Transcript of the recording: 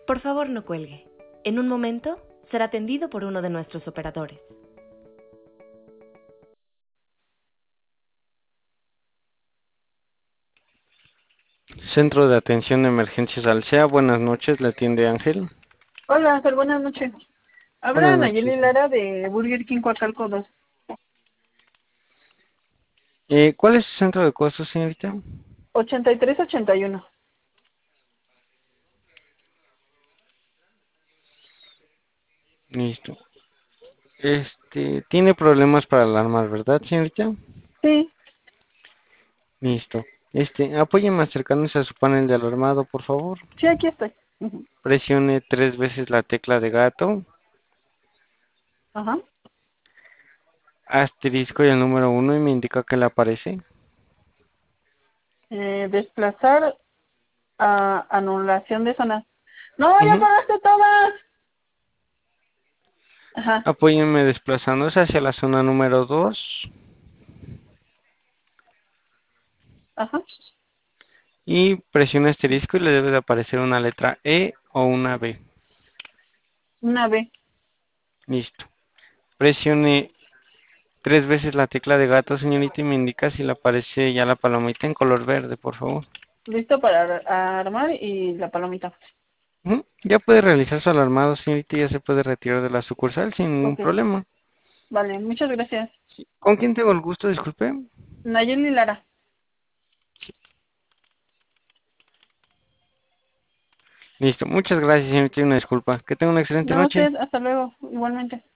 Por favor, no cuelgue. En un momento será atendido por uno de nuestros operadores. Centro de Atención de Emergencias Alsea, buenas noches, le atiende Ángel. Hola, Ángel, buenas noches. Buenas Habla noches. Nayeli Lara de Burger King Coacalco 2. ¿Cuál es su centro de costos, señorita? 8381. Listo. Tiene problemas para alarmar, ¿verdad, señorita? Sí, Listo. Apóyeme acercándose a su panel de alarmado, por favor. sí, aquí estoy. Ujú. Presione 3 veces la tecla de gato, Ajá. asterisco y el número 1 y me indica que le aparece. Desplazar a anulación de zona. ¡No, ya Ujú. pagaste todas! Ajá, Apóyeme desplazándose hacia la zona número 2 ajá. y presione asterisco y le debe de aparecer una letra E o una B. Una B. Listo. Presione 3 veces la tecla de gato, señorita, y me indica si le aparece ya la palomita en color verde, por favor. Listo para armar y la palomita. Ujú. Ya puede realizar su alarmado, señorita, y ya se puede retirar de la sucursal sin ningún Ok, problema. vale, muchas gracias. ¿Con quién tengo el gusto? Disculpe. Nayeli Lara. Listo. Muchas gracias, señorita, y una disculpa. Que tenga una excelente No, noche. usted, hasta luego, igualmente.